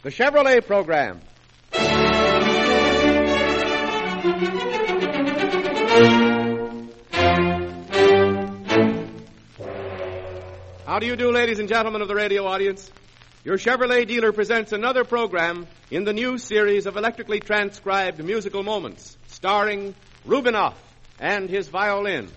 the Chevrolet Program. How do you do, ladies and gentlemen of the radio audience? Your Chevrolet dealer presents another program in the new series of electrically transcribed musical moments, starring Rubinoff and his violin.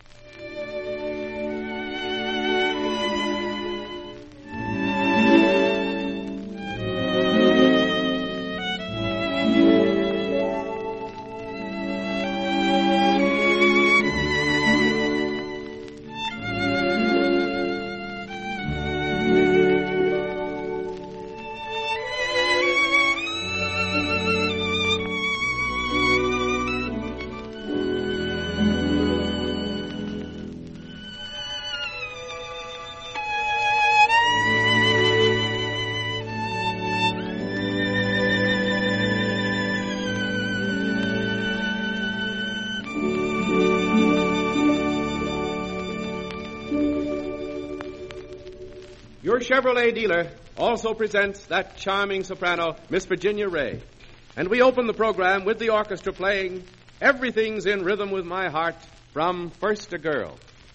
Your Chevrolet dealer also presents that charming soprano, Miss Virginia Ray. And we open the program with the orchestra playing Everything's in Rhythm with My Heart from First a Girl.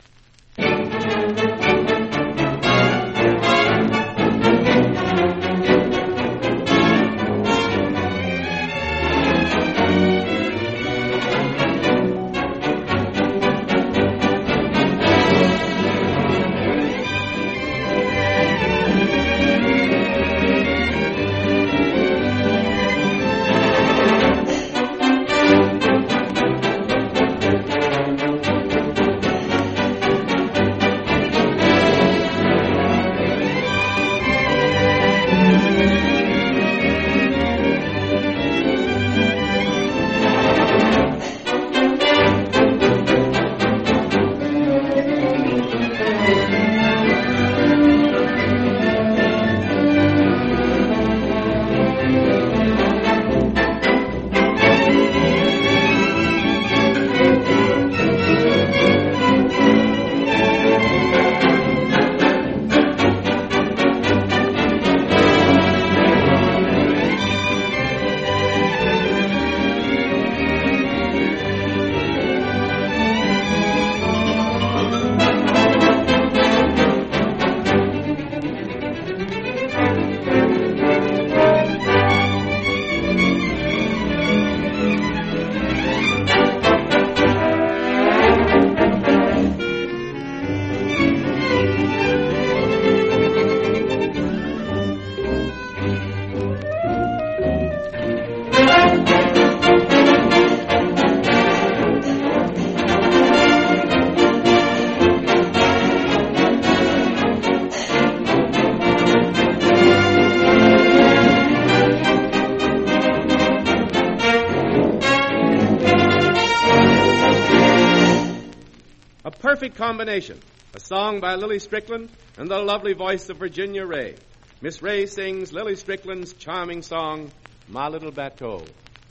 Perfect combination. A song by Lily Strickland and the lovely voice of Virginia Ray. Miss Ray sings Lily Strickland's charming song, My Little Bateau.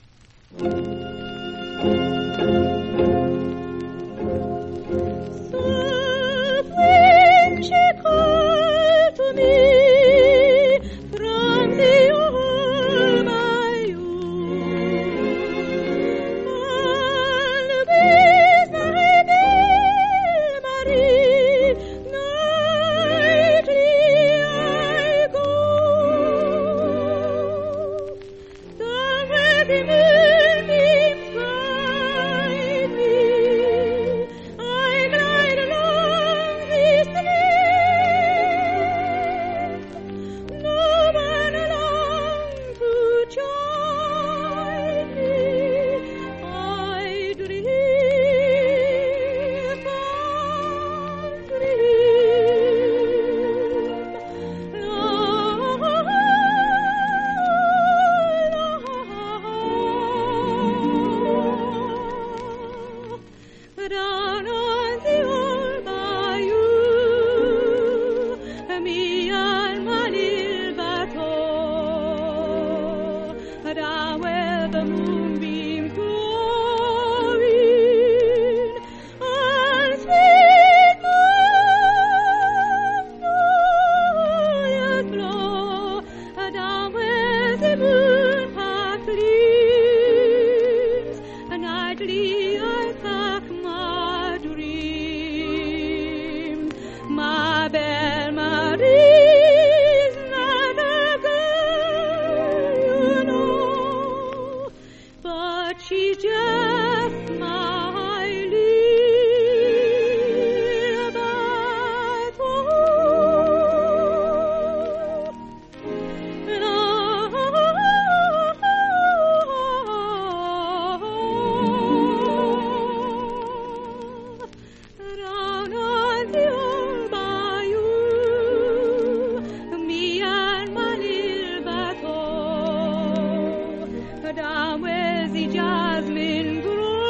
When she called to me from the old bayou, always I did, Marie, nightly I go. Somewhere the moonbeams guide me, I glide along this lane. Ma belle Marie's not a girl, you know, but she's just my little bateau. Down on the old bayou, me and my little bateau, down where the jasmine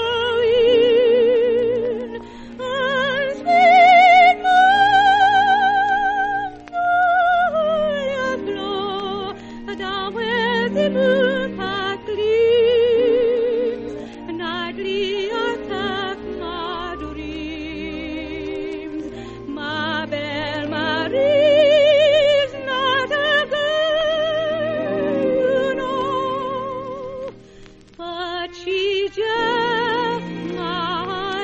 growing, and sweet magnolia blow, down where the moon path gleams, nightly attack my dreams. Ma belle Marie's not a girl, you know, but she's just my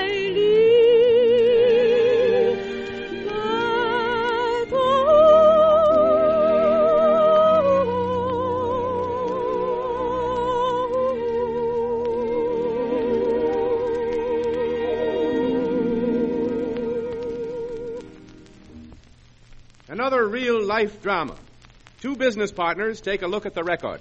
little Another real-life drama. Two business partners take a look at the record.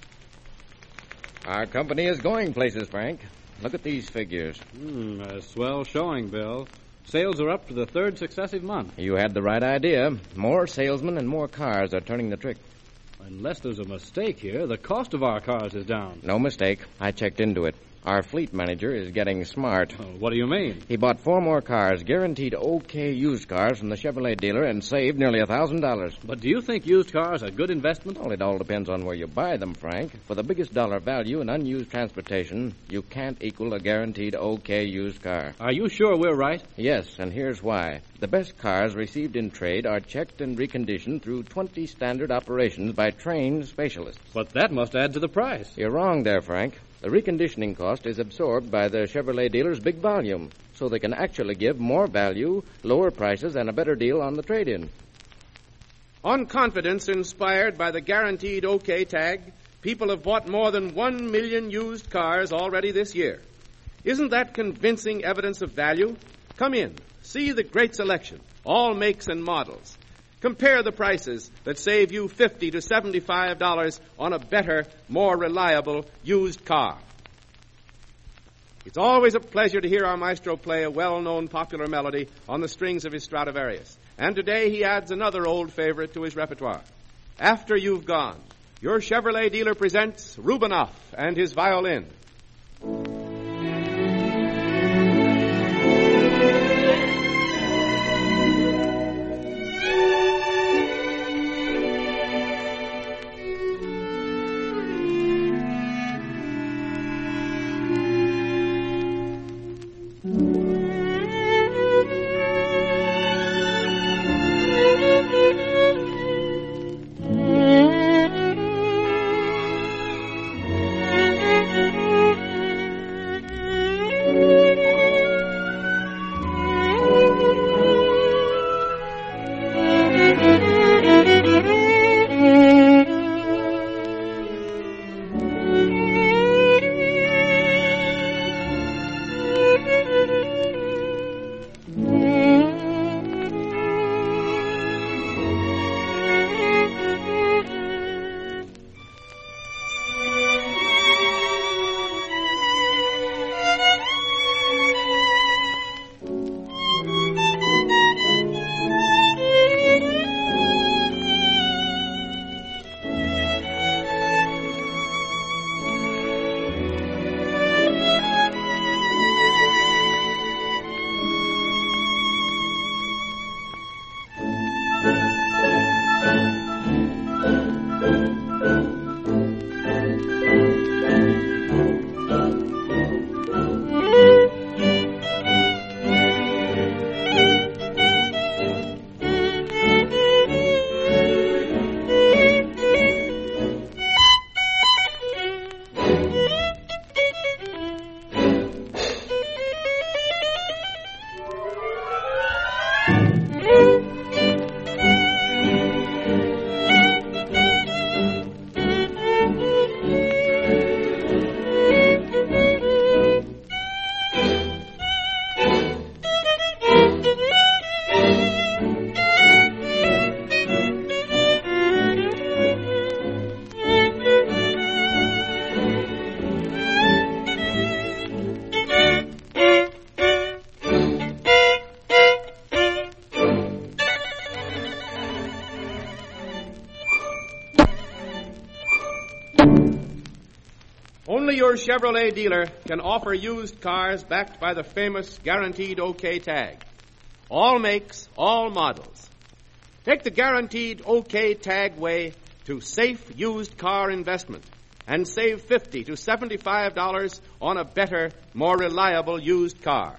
Our company is going places, Frank. Look at these figures. A swell showing, Bill. Sales are up to the third successive month. You had the right idea. More salesmen and more cars are turning the trick. Unless there's a mistake here, the cost of our cars is down. No mistake. I checked into it. Our fleet manager is getting smart. Oh, what do you mean? He bought 4 more cars, guaranteed okay used cars from the Chevrolet dealer, and saved nearly $1,000. But do you think used cars are good investment? Well, it all depends on where you buy them, Frank. For the biggest dollar value in unused transportation, you can't equal a guaranteed okay used car. Are you sure we're right? Yes, and here's why. The best cars received in trade are checked and reconditioned through 20 standard operations by trained specialists. But that must add to the price. You're wrong there, Frank. The reconditioning cost is absorbed by the Chevrolet dealer's big volume, so they can actually give more value, lower prices, and a better deal on the trade-in. On confidence inspired by the guaranteed OK tag, people have bought more than 1 million used cars already this year. Isn't that convincing evidence of value? Come in, see the great selection, all makes and models. Compare the prices that save you $50 to $75 on a better, more reliable used car. It's always a pleasure to hear our maestro play a well-known popular melody on the strings of his Stradivarius. And today he adds another old favorite to his repertoire. After You've Gone, your Chevrolet dealer presents Rubinoff and his violin. Only your Chevrolet dealer can offer used cars backed by the famous Guaranteed OK tag. All makes, all models. Take the Guaranteed OK tag way to safe used car investment and save $50 to $75 on a better, more reliable used car.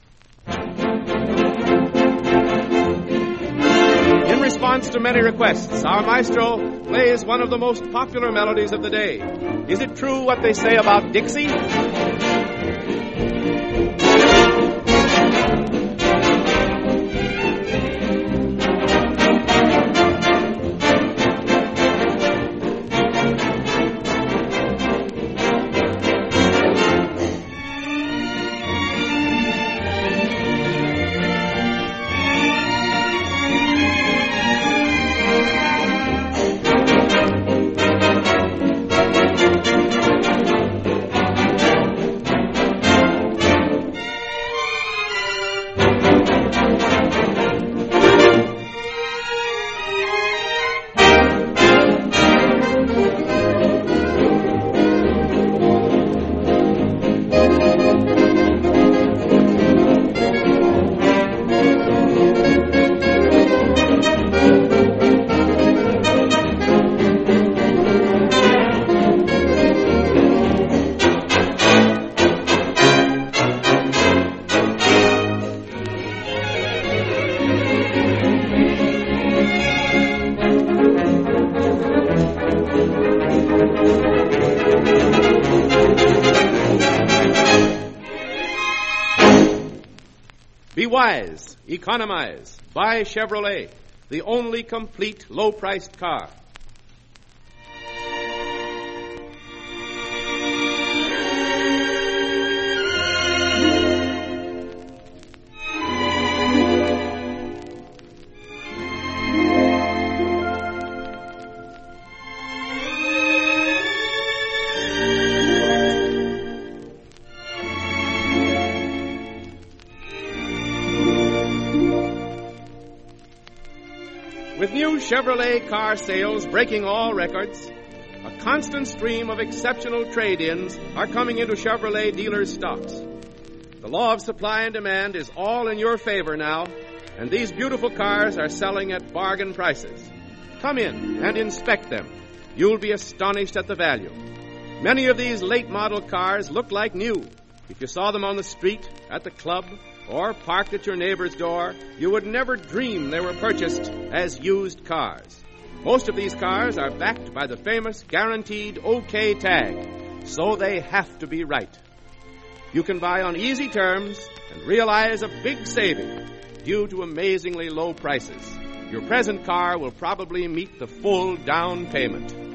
In response to many requests, our maestro plays one of the most popular melodies of the day. Is it true what they say about Dixie? Be wise, economize, buy Chevrolet, the only complete low-priced car. With new Chevrolet car sales breaking all records, a constant stream of exceptional trade-ins are coming into Chevrolet dealers' stocks. The law of supply and demand is all in your favor now, and these beautiful cars are selling at bargain prices. Come in and inspect them. You'll be astonished at the value. Many of these late-model cars look like new. If you saw them on the street, at the club, or parked at your neighbor's door, you would never dream they were purchased as used cars. Most of these cars are backed by the famous Guaranteed OK tag, so they have to be right. You can buy on easy terms and realize a big saving due to amazingly low prices. Your present car will probably meet the full down payment.